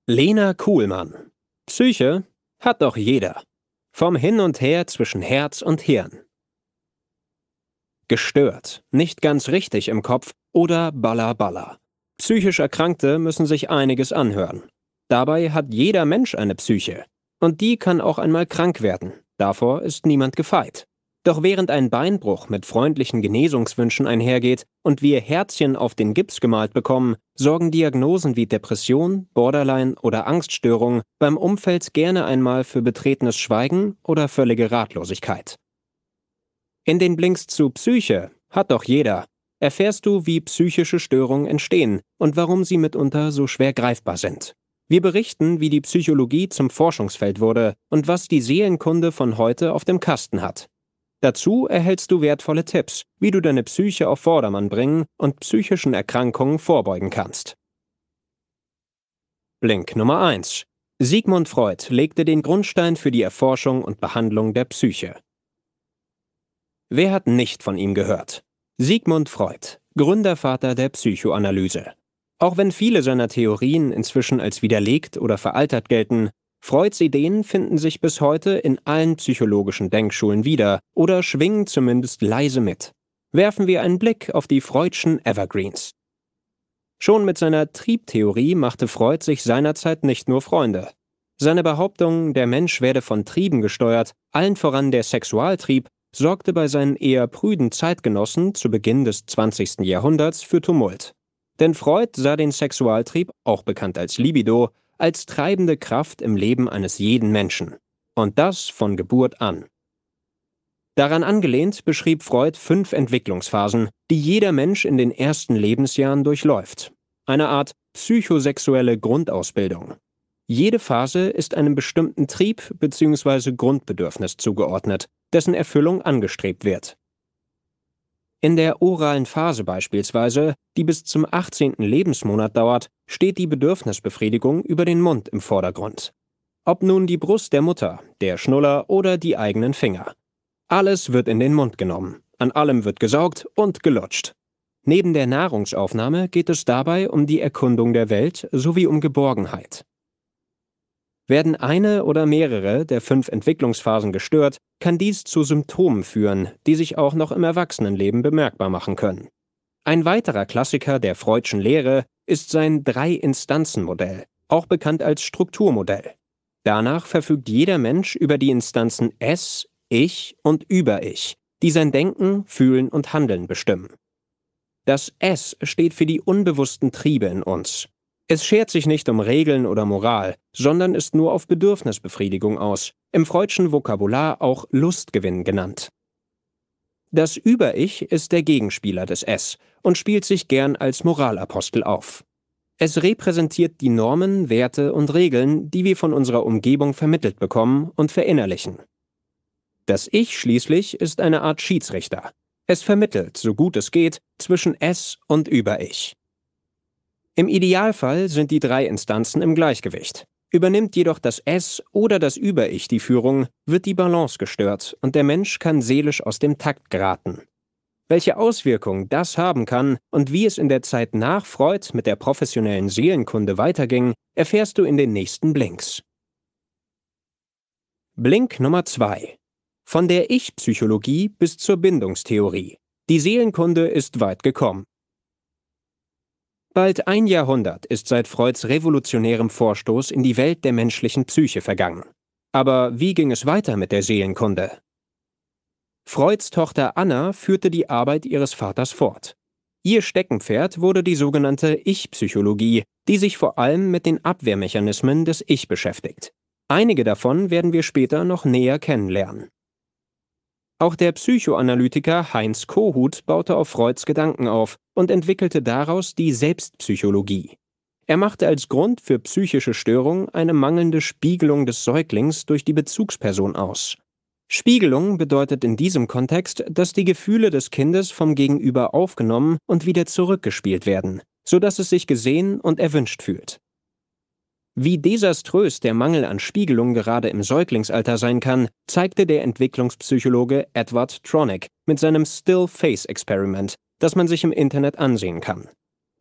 Lena Kuhlmann. Psyche hat doch jeder. Vom Hin und Her zwischen Herz und Hirn. Gestört, nicht ganz richtig im Kopf oder Balla Balla. Psychisch Erkrankte müssen sich einiges anhören. Dabei hat jeder Mensch eine Psyche. Und die kann auch einmal krank werden. Davor ist niemand gefeit. Doch während ein Beinbruch mit freundlichen Genesungswünschen einhergeht und wir Herzchen auf den Gips gemalt bekommen, sorgen Diagnosen wie Depression, Borderline oder Angststörung beim Umfeld gerne einmal für betretenes Schweigen oder völlige Ratlosigkeit. In den Blinks zu Psyche hat doch jeder erfährst du, wie psychische Störungen entstehen und warum sie mitunter so schwer greifbar sind. Wir berichten, wie die Psychologie zum Forschungsfeld wurde und was die Seelenkunde von heute auf dem Kasten hat. Dazu erhältst du wertvolle Tipps, wie du deine Psyche auf Vordermann bringen und psychischen Erkrankungen vorbeugen kannst. Blink Nummer 1. Sigmund Freud legte den Grundstein für die Erforschung und Behandlung der Psyche. Wer hat nicht von ihm gehört? Sigmund Freud, Gründervater der Psychoanalyse. Auch wenn viele seiner Theorien inzwischen als widerlegt oder veraltert gelten, Freuds Ideen finden sich bis heute in allen psychologischen Denkschulen wieder oder schwingen zumindest leise mit. Werfen wir einen Blick auf die Freudschen Evergreens. Schon mit seiner Triebtheorie machte Freud sich seinerzeit nicht nur Freunde. Seine Behauptung, der Mensch werde von Trieben gesteuert, allen voran der Sexualtrieb, sorgte bei seinen eher prüden Zeitgenossen zu Beginn des 20. Jahrhunderts für Tumult. Denn Freud sah den Sexualtrieb, auch bekannt als Libido, als treibende Kraft im Leben eines jeden Menschen. Und das von Geburt an. Daran angelehnt beschrieb Freud 5 Entwicklungsphasen, die jeder Mensch in den ersten Lebensjahren durchläuft. Eine Art psychosexuelle Grundausbildung. Jede Phase ist einem bestimmten Trieb bzw. Grundbedürfnis zugeordnet, dessen Erfüllung angestrebt wird. In der oralen Phase beispielsweise, die bis zum 18. Lebensmonat dauert, steht die Bedürfnisbefriedigung über den Mund im Vordergrund. Ob nun die Brust der Mutter, der Schnuller oder die eigenen Finger. Alles wird in den Mund genommen, an allem wird gesaugt und gelutscht. Neben der Nahrungsaufnahme geht es dabei um die Erkundung der Welt sowie um Geborgenheit. Werden eine oder mehrere der 5 Entwicklungsphasen gestört, kann dies zu Symptomen führen, die sich auch noch im Erwachsenenleben bemerkbar machen können. Ein weiterer Klassiker der Freudschen Lehre ist sein 3-Instanzen-Modell, auch bekannt als Strukturmodell. Danach verfügt jeder Mensch über die Instanzen Es, Ich und Über-Ich, die sein Denken, Fühlen und Handeln bestimmen. Das Es steht für die unbewussten Triebe in uns. Es schert sich nicht um Regeln oder Moral, sondern ist nur auf Bedürfnisbefriedigung aus, im Freudschen Vokabular auch Lustgewinn genannt. Das Über-Ich ist der Gegenspieler des Es und spielt sich gern als Moralapostel auf. Es repräsentiert die Normen, Werte und Regeln, die wir von unserer Umgebung vermittelt bekommen und verinnerlichen. Das Ich schließlich ist eine Art Schiedsrichter. Es vermittelt, so gut es geht, zwischen Es und Über-Ich. Im Idealfall sind die 3 Instanzen im Gleichgewicht. Übernimmt jedoch das Es oder das Über-Ich die Führung, wird die Balance gestört und der Mensch kann seelisch aus dem Takt geraten. Welche Auswirkungen das haben kann und wie es in der Zeit nach Freud mit der professionellen Seelenkunde weiterging, erfährst du in den nächsten Blinks. Blink Nummer 2. Von der Ich-Psychologie bis zur Bindungstheorie. Die Seelenkunde ist weit gekommen. Bald ein Jahrhundert ist seit Freuds revolutionärem Vorstoß in die Welt der menschlichen Psyche vergangen. Aber wie ging es weiter mit der Seelenkunde? Freuds Tochter Anna führte die Arbeit ihres Vaters fort. Ihr Steckenpferd wurde die sogenannte Ich-Psychologie, die sich vor allem mit den Abwehrmechanismen des Ich beschäftigt. Einige davon werden wir später noch näher kennenlernen. Auch der Psychoanalytiker Heinz Kohut baute auf Freuds Gedanken auf und entwickelte daraus die Selbstpsychologie. Er machte als Grund für psychische Störungen eine mangelnde Spiegelung des Säuglings durch die Bezugsperson aus. Spiegelung bedeutet in diesem Kontext, dass die Gefühle des Kindes vom Gegenüber aufgenommen und wieder zurückgespielt werden, sodass es sich gesehen und erwünscht fühlt. Wie desaströs der Mangel an Spiegelung gerade im Säuglingsalter sein kann, zeigte der Entwicklungspsychologe Edward Tronick mit seinem Still Face Experiment, das man sich im Internet ansehen kann.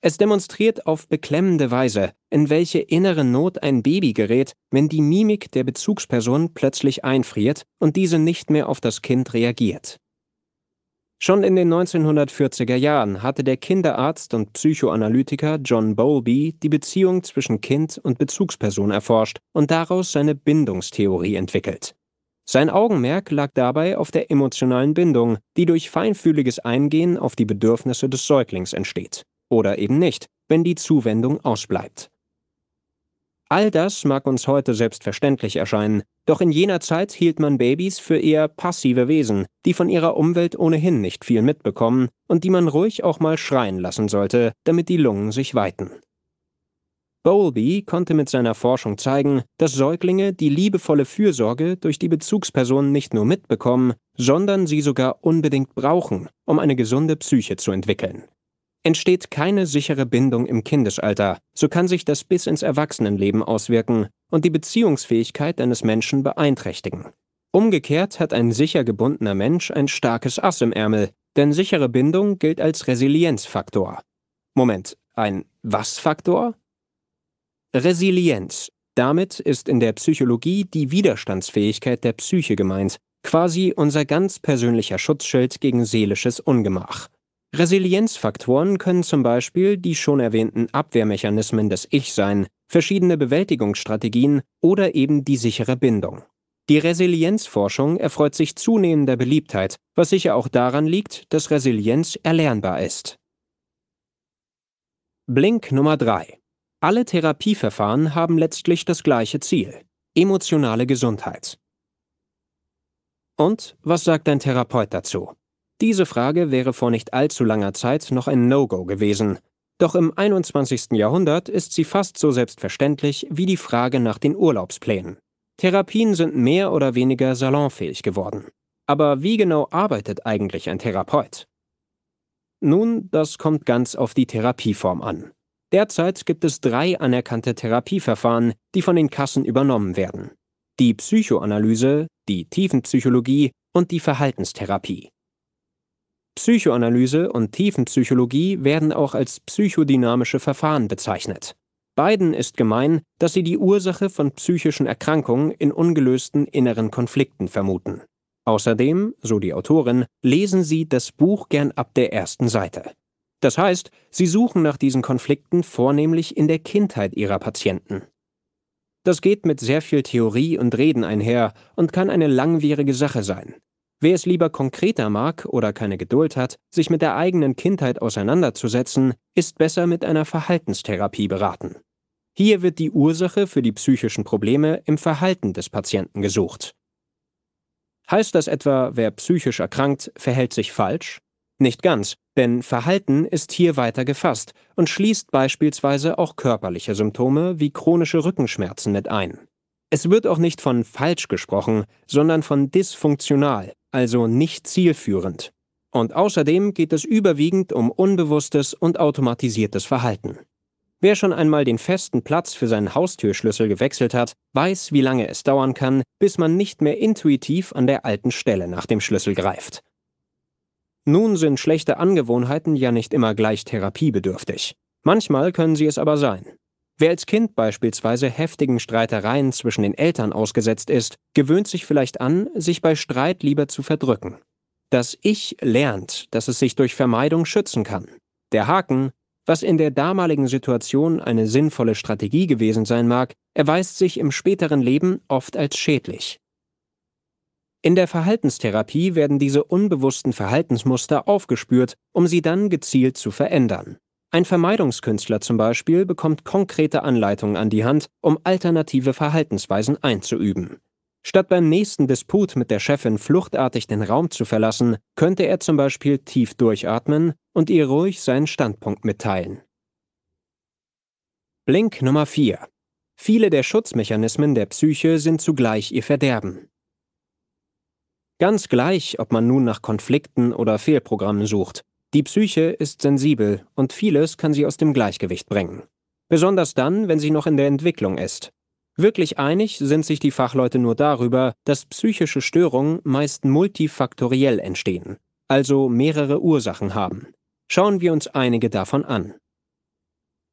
Es demonstriert auf beklemmende Weise, in welche innere Not ein Baby gerät, wenn die Mimik der Bezugsperson plötzlich einfriert und diese nicht mehr auf das Kind reagiert. Schon in den 1940er Jahren hatte der Kinderarzt und Psychoanalytiker John Bowlby die Beziehung zwischen Kind und Bezugsperson erforscht und daraus seine Bindungstheorie entwickelt. Sein Augenmerk lag dabei auf der emotionalen Bindung, die durch feinfühliges Eingehen auf die Bedürfnisse des Säuglings entsteht. Oder eben nicht, wenn die Zuwendung ausbleibt. All das mag uns heute selbstverständlich erscheinen, doch in jener Zeit hielt man Babys für eher passive Wesen, die von ihrer Umwelt ohnehin nicht viel mitbekommen und die man ruhig auch mal schreien lassen sollte, damit die Lungen sich weiten. Bowlby konnte mit seiner Forschung zeigen, dass Säuglinge die liebevolle Fürsorge durch die Bezugsperson nicht nur mitbekommen, sondern sie sogar unbedingt brauchen, um eine gesunde Psyche zu entwickeln. Entsteht keine sichere Bindung im Kindesalter, so kann sich das bis ins Erwachsenenleben auswirken und die Beziehungsfähigkeit eines Menschen beeinträchtigen. Umgekehrt hat ein sicher gebundener Mensch ein starkes Ass im Ärmel, denn sichere Bindung gilt als Resilienzfaktor. Moment, ein Was-Faktor? Resilienz. Damit ist in der Psychologie die Widerstandsfähigkeit der Psyche gemeint, quasi unser ganz persönlicher Schutzschild gegen seelisches Ungemach. Resilienzfaktoren können zum Beispiel die schon erwähnten Abwehrmechanismen des Ich sein, verschiedene Bewältigungsstrategien oder eben die sichere Bindung. Die Resilienzforschung erfreut sich zunehmender Beliebtheit, was sicher auch daran liegt, dass Resilienz erlernbar ist. Blink Nummer 3. Alle Therapieverfahren haben letztlich das gleiche Ziel: emotionale Gesundheit. Und was sagt ein Therapeut dazu? Diese Frage wäre vor nicht allzu langer Zeit noch ein No-Go gewesen. Doch im 21. Jahrhundert ist sie fast so selbstverständlich wie die Frage nach den Urlaubsplänen. Therapien sind mehr oder weniger salonfähig geworden. Aber wie genau arbeitet eigentlich ein Therapeut? Nun, das kommt ganz auf die Therapieform an. Derzeit gibt es 3 anerkannte Therapieverfahren, die von den Kassen übernommen werden: die Psychoanalyse, die Tiefenpsychologie und die Verhaltenstherapie. Psychoanalyse und Tiefenpsychologie werden auch als psychodynamische Verfahren bezeichnet. Beiden ist gemein, dass sie die Ursache von psychischen Erkrankungen in ungelösten inneren Konflikten vermuten. Außerdem, so die Autorin, lesen sie das Buch gern ab der ersten Seite. Das heißt, sie suchen nach diesen Konflikten vornehmlich in der Kindheit ihrer Patienten. Das geht mit sehr viel Theorie und Reden einher und kann eine langwierige Sache sein. Wer es lieber konkreter mag oder keine Geduld hat, sich mit der eigenen Kindheit auseinanderzusetzen, ist besser mit einer Verhaltenstherapie beraten. Hier wird die Ursache für die psychischen Probleme im Verhalten des Patienten gesucht. Heißt das etwa, wer psychisch erkrankt, verhält sich falsch? Nicht ganz, denn Verhalten ist hier weiter gefasst und schließt beispielsweise auch körperliche Symptome wie chronische Rückenschmerzen mit ein. Es wird auch nicht von falsch gesprochen, sondern von dysfunktional, also nicht zielführend. Und außerdem geht es überwiegend um unbewusstes und automatisiertes Verhalten. Wer schon einmal den festen Platz für seinen Haustürschlüssel gewechselt hat, weiß, wie lange es dauern kann, bis man nicht mehr intuitiv an der alten Stelle nach dem Schlüssel greift. Nun sind schlechte Angewohnheiten ja nicht immer gleich therapiebedürftig. Manchmal können sie es aber sein. Wer als Kind beispielsweise heftigen Streitereien zwischen den Eltern ausgesetzt ist, gewöhnt sich vielleicht an, sich bei Streit lieber zu verdrücken. Das Ich lernt, dass es sich durch Vermeidung schützen kann. Der Haken: was in der damaligen Situation eine sinnvolle Strategie gewesen sein mag, erweist sich im späteren Leben oft als schädlich. In der Verhaltenstherapie werden diese unbewussten Verhaltensmuster aufgespürt, um sie dann gezielt zu verändern. Ein Vermeidungskünstler zum Beispiel bekommt konkrete Anleitungen an die Hand, um alternative Verhaltensweisen einzuüben. Statt beim nächsten Disput mit der Chefin fluchtartig den Raum zu verlassen, könnte er zum Beispiel tief durchatmen und ihr ruhig seinen Standpunkt mitteilen. Blink Nummer 4. Viele der Schutzmechanismen der Psyche sind zugleich ihr Verderben. Ganz gleich, ob man nun nach Konflikten oder Fehlprogrammen sucht. Die Psyche ist sensibel und vieles kann sie aus dem Gleichgewicht bringen. Besonders dann, wenn sie noch in der Entwicklung ist. Wirklich einig sind sich die Fachleute nur darüber, dass psychische Störungen meist multifaktoriell entstehen, also mehrere Ursachen haben. Schauen wir uns einige davon an.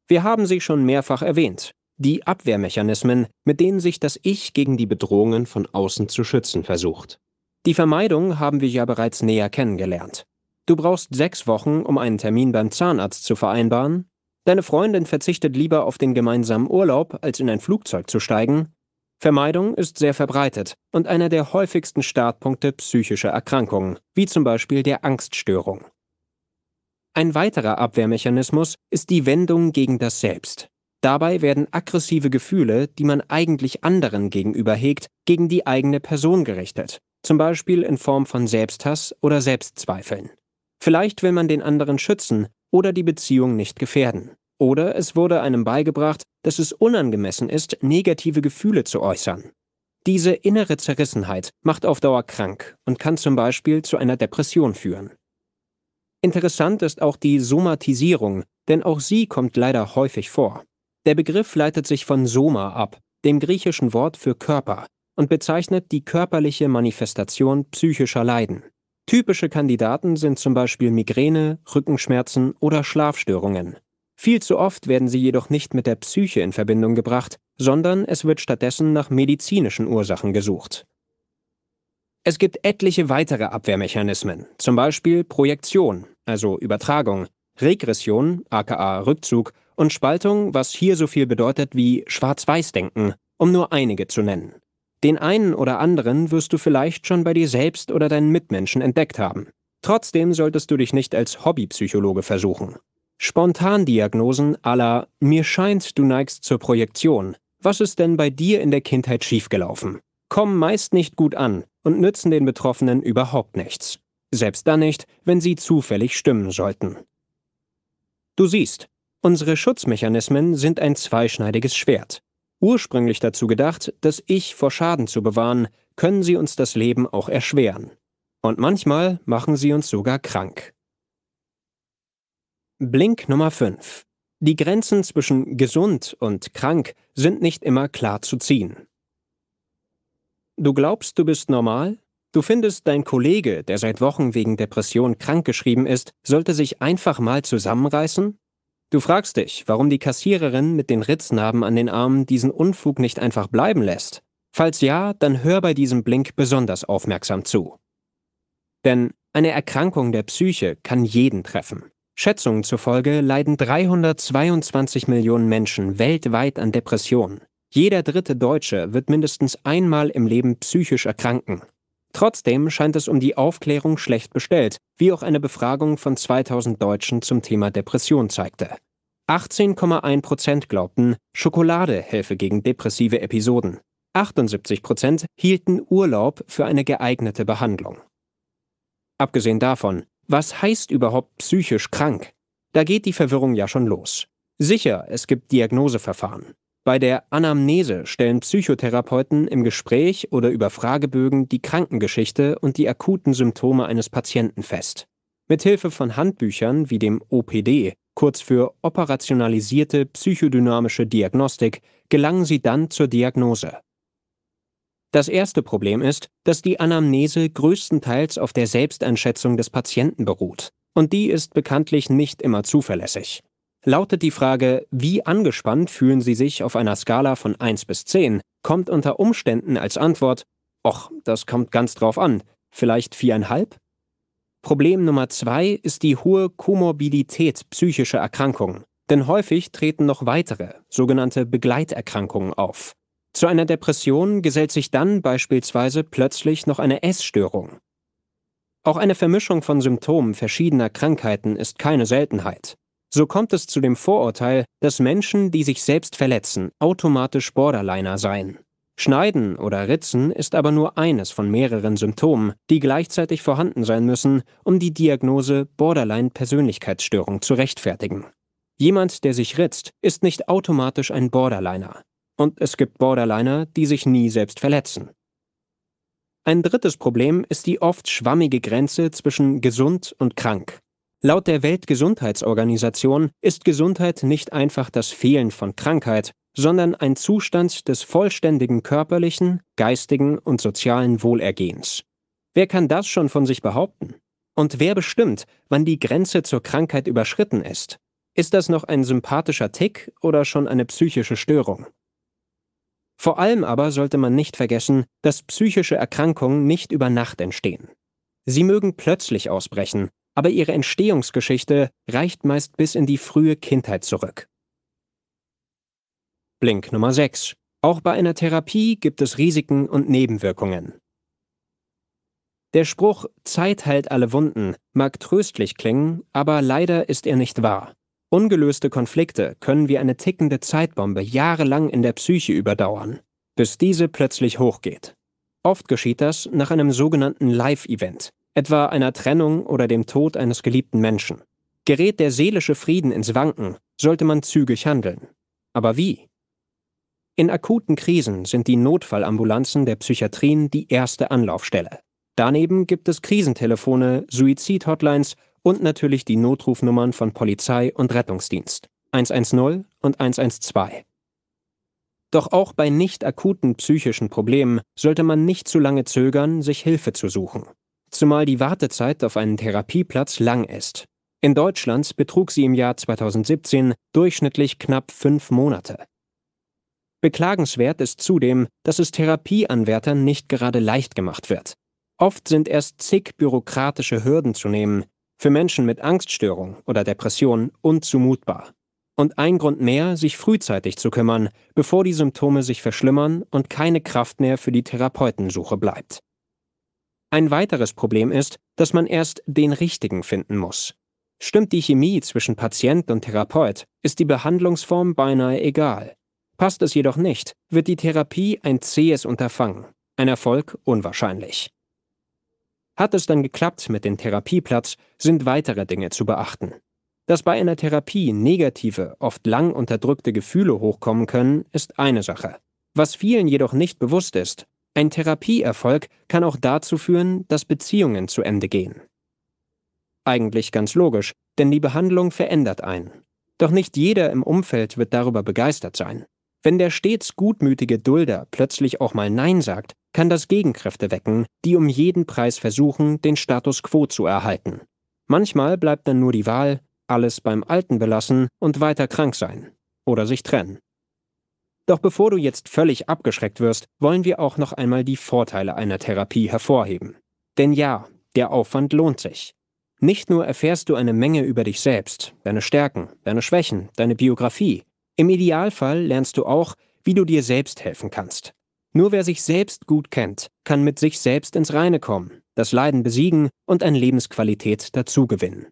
Wir haben sie schon mehrfach erwähnt. Die Abwehrmechanismen, mit denen sich das Ich gegen die Bedrohungen von außen zu schützen versucht. Die Vermeidung haben wir ja bereits näher kennengelernt. Du brauchst 6 Wochen, um einen Termin beim Zahnarzt zu vereinbaren. Deine Freundin verzichtet lieber auf den gemeinsamen Urlaub, als in ein Flugzeug zu steigen. Vermeidung ist sehr verbreitet und einer der häufigsten Startpunkte psychischer Erkrankungen, wie zum Beispiel der Angststörung. Ein weiterer Abwehrmechanismus ist die Wendung gegen das Selbst. Dabei werden aggressive Gefühle, die man eigentlich anderen gegenüber hegt, gegen die eigene Person gerichtet, zum Beispiel in Form von Selbsthass oder Selbstzweifeln. Vielleicht will man den anderen schützen oder die Beziehung nicht gefährden. Oder es wurde einem beigebracht, dass es unangemessen ist, negative Gefühle zu äußern. Diese innere Zerrissenheit macht auf Dauer krank und kann zum Beispiel zu einer Depression führen. Interessant ist auch die Somatisierung, denn auch sie kommt leider häufig vor. Der Begriff leitet sich von Soma ab, dem griechischen Wort für Körper, und bezeichnet die körperliche Manifestation psychischer Leiden. Typische Kandidaten sind zum Beispiel Migräne, Rückenschmerzen oder Schlafstörungen. Viel zu oft werden sie jedoch nicht mit der Psyche in Verbindung gebracht, sondern es wird stattdessen nach medizinischen Ursachen gesucht. Es gibt etliche weitere Abwehrmechanismen, zum Beispiel Projektion, also Übertragung, Regression, aka Rückzug, und Spaltung, was hier so viel bedeutet wie Schwarz-Weiß-Denken, um nur einige zu nennen. Den einen oder anderen wirst du vielleicht schon bei dir selbst oder deinen Mitmenschen entdeckt haben. Trotzdem solltest du dich nicht als Hobbypsychologe versuchen. Spontandiagnosen à la „Mir scheint, du neigst zur Projektion. Was ist denn bei dir in der Kindheit schiefgelaufen?" kommen meist nicht gut an und nützen den Betroffenen überhaupt nichts. Selbst dann nicht, wenn sie zufällig stimmen sollten. Du siehst, unsere Schutzmechanismen sind ein zweischneidiges Schwert. Ursprünglich dazu gedacht, das Ich vor Schaden zu bewahren, können sie uns das Leben auch erschweren. Und manchmal machen sie uns sogar krank. Blink Nummer 5. Die Grenzen zwischen gesund und krank sind nicht immer klar zu ziehen. Du glaubst, du bist normal? Du findest, dein Kollege, der seit Wochen wegen Depression krankgeschrieben ist, sollte sich einfach mal zusammenreißen? Du fragst dich, warum die Kassiererin mit den Ritznarben an den Armen diesen Unfug nicht einfach bleiben lässt. Falls ja, dann hör bei diesem Blink besonders aufmerksam zu. Denn eine Erkrankung der Psyche kann jeden treffen. Schätzungen zufolge leiden 322 Millionen Menschen weltweit an Depressionen. Jeder dritte Deutsche wird mindestens einmal im Leben psychisch erkranken. Trotzdem scheint es um die Aufklärung schlecht bestellt, wie auch eine Befragung von 2000 Deutschen zum Thema Depression zeigte. 18,1% glaubten, Schokolade helfe gegen depressive Episoden. 78% hielten Urlaub für eine geeignete Behandlung. Abgesehen davon, was heißt überhaupt psychisch krank? Da geht die Verwirrung ja schon los. Sicher, es gibt Diagnoseverfahren. Bei der Anamnese stellen Psychotherapeuten im Gespräch oder über Fragebögen die Krankengeschichte und die akuten Symptome eines Patienten fest. Mithilfe von Handbüchern wie dem OPD, kurz für operationalisierte psychodynamische Diagnostik, gelangen sie dann zur Diagnose. Das erste Problem ist, dass die Anamnese größtenteils auf der Selbsteinschätzung des Patienten beruht. Und die ist bekanntlich nicht immer zuverlässig. Lautet die Frage, wie angespannt fühlen Sie sich auf einer Skala von 1 bis 10, kommt unter Umständen als Antwort, ach, das kommt ganz drauf an, vielleicht 4,5? Problem Nummer 2 ist die hohe Komorbidität psychischer Erkrankungen, denn häufig treten noch weitere, sogenannte Begleiterkrankungen auf. Zu einer Depression gesellt sich dann beispielsweise plötzlich noch eine Essstörung. Auch eine Vermischung von Symptomen verschiedener Krankheiten ist keine Seltenheit. So kommt es zu dem Vorurteil, dass Menschen, die sich selbst verletzen, automatisch Borderliner seien. Schneiden oder Ritzen ist aber nur eines von mehreren Symptomen, die gleichzeitig vorhanden sein müssen, um die Diagnose Borderline-Persönlichkeitsstörung zu rechtfertigen. Jemand, der sich ritzt, ist nicht automatisch ein Borderliner. Und es gibt Borderliner, die sich nie selbst verletzen. Ein drittes Problem ist die oft schwammige Grenze zwischen gesund und krank. Laut der Weltgesundheitsorganisation ist Gesundheit nicht einfach das Fehlen von Krankheit, sondern ein Zustand des vollständigen körperlichen, geistigen und sozialen Wohlergehens. Wer kann das schon von sich behaupten? Und wer bestimmt, wann die Grenze zur Krankheit überschritten ist? Ist das noch ein sympathischer Tick oder schon eine psychische Störung? Vor allem aber sollte man nicht vergessen, dass psychische Erkrankungen nicht über Nacht entstehen. Sie mögen plötzlich ausbrechen, aber ihre Entstehungsgeschichte reicht meist bis in die frühe Kindheit zurück. Blink Nummer 6. Auch bei einer Therapie gibt es Risiken und Nebenwirkungen. Der Spruch „Zeit heilt alle Wunden“ mag tröstlich klingen, aber leider ist er nicht wahr. Ungelöste Konflikte können wie eine tickende Zeitbombe jahrelang in der Psyche überdauern, bis diese plötzlich hochgeht. Oft geschieht das nach einem sogenannten Live-Event, etwa einer Trennung oder dem Tod eines geliebten Menschen. Gerät der seelische Frieden ins Wanken, sollte man zügig handeln. Aber wie? In akuten Krisen sind die Notfallambulanzen der Psychiatrien die erste Anlaufstelle. Daneben gibt es Krisentelefone, Suizid-Hotlines und natürlich die Notrufnummern von Polizei und Rettungsdienst 110 und 112. Doch auch bei nicht akuten psychischen Problemen sollte man nicht zu lange zögern, sich Hilfe zu suchen. Zumal die Wartezeit auf einen Therapieplatz lang ist. In Deutschland betrug sie im Jahr 2017 durchschnittlich knapp 5 Monate. Beklagenswert ist zudem, dass es Therapieanwärtern nicht gerade leicht gemacht wird. Oft sind erst zig bürokratische Hürden zu nehmen, für Menschen mit Angststörung oder Depression unzumutbar. Und ein Grund mehr, sich frühzeitig zu kümmern, bevor die Symptome sich verschlimmern und keine Kraft mehr für die Therapeutensuche bleibt. Ein weiteres Problem ist, dass man erst den Richtigen finden muss. Stimmt die Chemie zwischen Patient und Therapeut, ist die Behandlungsform beinahe egal. Passt es jedoch nicht, wird die Therapie ein zähes Unterfangen, ein Erfolg unwahrscheinlich. Hat es dann geklappt mit dem Therapieplatz, sind weitere Dinge zu beachten. Dass bei einer Therapie negative, oft lang unterdrückte Gefühle hochkommen können, ist eine Sache. Was vielen jedoch nicht bewusst ist: Ein Therapieerfolg kann auch dazu führen, dass Beziehungen zu Ende gehen. Eigentlich ganz logisch, denn die Behandlung verändert einen. Doch nicht jeder im Umfeld wird darüber begeistert sein. Wenn der stets gutmütige Dulder plötzlich auch mal Nein sagt, kann das Gegenkräfte wecken, die um jeden Preis versuchen, den Status quo zu erhalten. Manchmal bleibt dann nur die Wahl: alles beim Alten belassen und weiter krank sein. Oder sich trennen. Doch bevor du jetzt völlig abgeschreckt wirst, wollen wir auch noch einmal die Vorteile einer Therapie hervorheben. Denn ja, der Aufwand lohnt sich. Nicht nur erfährst du eine Menge über dich selbst, deine Stärken, deine Schwächen, deine Biografie. Im Idealfall lernst du auch, wie du dir selbst helfen kannst. Nur wer sich selbst gut kennt, kann mit sich selbst ins Reine kommen, das Leiden besiegen und an Lebensqualität dazugewinnen.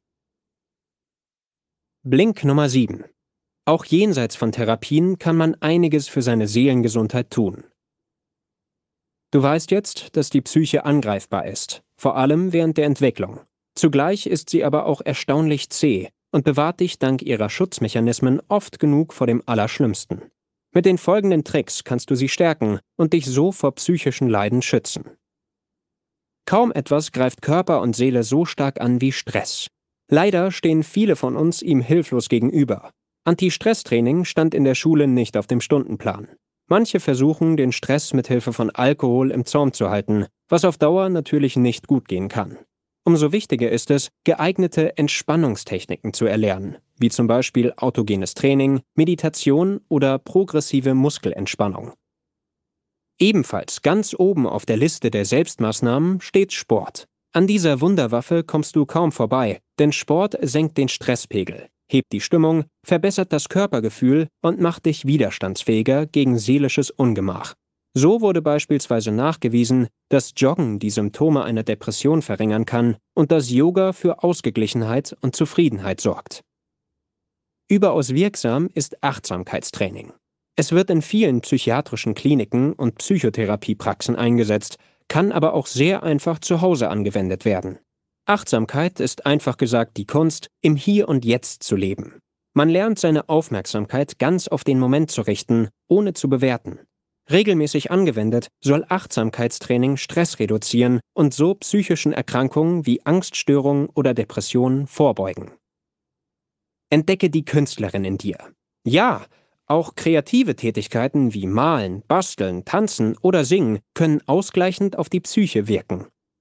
Blink Nummer 7. Auch jenseits von Therapien kann man einiges für seine Seelengesundheit tun. Du weißt jetzt, dass die Psyche angreifbar ist, vor allem während der Entwicklung. Zugleich ist sie aber auch erstaunlich zäh und bewahrt dich dank ihrer Schutzmechanismen oft genug vor dem Allerschlimmsten. Mit den folgenden Tricks kannst du sie stärken und dich so vor psychischen Leiden schützen. Kaum etwas greift Körper und Seele so stark an wie Stress. Leider stehen viele von uns ihm hilflos gegenüber. Anti-Stress-Training stand in der Schule nicht auf dem Stundenplan. Manche versuchen, den Stress mit Hilfe von Alkohol im Zaum zu halten, was auf Dauer natürlich nicht gut gehen kann. Umso wichtiger ist es, geeignete Entspannungstechniken zu erlernen, wie zum Beispiel autogenes Training, Meditation oder progressive Muskelentspannung. Ebenfalls ganz oben auf der Liste der Selbstmaßnahmen steht Sport. An dieser Wunderwaffe kommst du kaum vorbei, denn Sport senkt den Stresspegel, hebt die Stimmung, verbessert das Körpergefühl und macht dich widerstandsfähiger gegen seelisches Ungemach. So wurde beispielsweise nachgewiesen, dass Joggen die Symptome einer Depression verringern kann und dass Yoga für Ausgeglichenheit und Zufriedenheit sorgt. Überaus wirksam ist Achtsamkeitstraining. Es wird in vielen psychiatrischen Kliniken und Psychotherapiepraxen eingesetzt, kann aber auch sehr einfach zu Hause angewendet werden. Achtsamkeit ist einfach gesagt die Kunst, im Hier und Jetzt zu leben. Man lernt seine Aufmerksamkeit ganz auf den Moment zu richten, ohne zu bewerten. Regelmäßig angewendet soll Achtsamkeitstraining Stress reduzieren und so psychischen Erkrankungen wie Angststörungen oder Depressionen vorbeugen. Entdecke die Künstlerin in dir. Ja, auch kreative Tätigkeiten wie Malen, Basteln, Tanzen oder Singen können ausgleichend auf die Psyche wirken.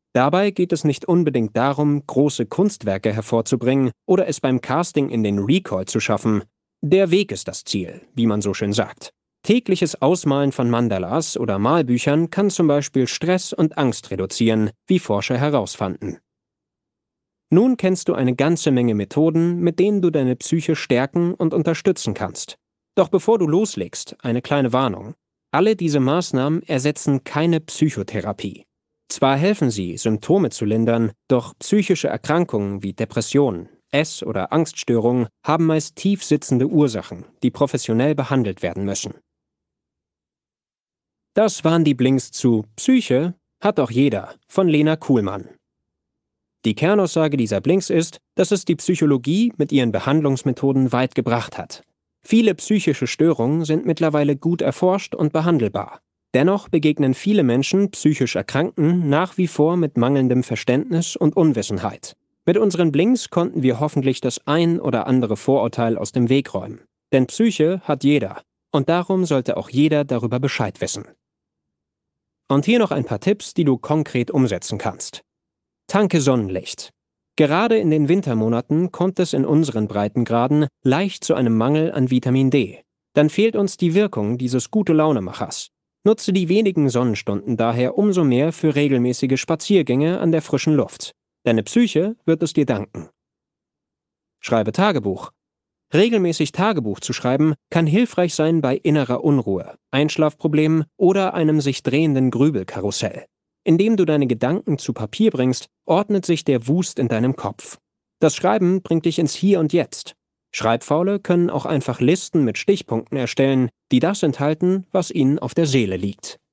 Dabei geht es nicht unbedingt darum, große Kunstwerke hervorzubringen oder es beim Casting in den Recall zu schaffen. Der Weg ist das Ziel, wie man so schön sagt. Tägliches Ausmalen von Mandalas oder Malbüchern kann zum Beispiel Stress und Angst reduzieren, wie Forscher herausfanden. Nun kennst du eine ganze Menge Methoden, mit denen du deine Psyche stärken und unterstützen kannst. Doch bevor du loslegst, eine kleine Warnung. Alle diese Maßnahmen ersetzen keine Psychotherapie. Zwar helfen sie, Symptome zu lindern, doch psychische Erkrankungen wie Depressionen, Ess- oder Angststörungen haben meist tief sitzende Ursachen, die professionell behandelt werden müssen. Das waren die Blinks zu Psyche hat doch jeder von Lena Kuhlmann. Die Kernaussage dieser Blinks ist, dass es die Psychologie mit ihren Behandlungsmethoden weit gebracht hat. Viele psychische Störungen sind mittlerweile gut erforscht und behandelbar. Dennoch begegnen viele Menschen psychisch Erkrankten nach wie vor mit mangelndem Verständnis und Unwissenheit. Mit unseren Blinks konnten wir hoffentlich das ein oder andere Vorurteil aus dem Weg räumen. Denn Psyche hat jeder. Und darum sollte auch jeder darüber Bescheid wissen. Und hier noch ein paar Tipps, die du konkret umsetzen kannst. Tanke Sonnenlicht. Gerade in den Wintermonaten kommt es in unseren Breitengraden leicht zu einem Mangel an Vitamin D. Dann fehlt uns die Wirkung dieses Gute-Laune-Machers. Nutze die wenigen Sonnenstunden daher umso mehr für regelmäßige Spaziergänge an der frischen Luft. Deine Psyche wird es dir danken. Schreibe Tagebuch. Regelmäßig Tagebuch zu schreiben, kann hilfreich sein bei innerer Unruhe, Einschlafproblemen oder einem sich drehenden Grübelkarussell. Indem du deine Gedanken zu Papier bringst, ordnet sich der Wust in deinem Kopf. Das Schreiben bringt dich ins Hier und Jetzt. Schreibfaule können auch einfach Listen mit Stichpunkten erstellen, die das enthalten, was ihnen auf der Seele liegt.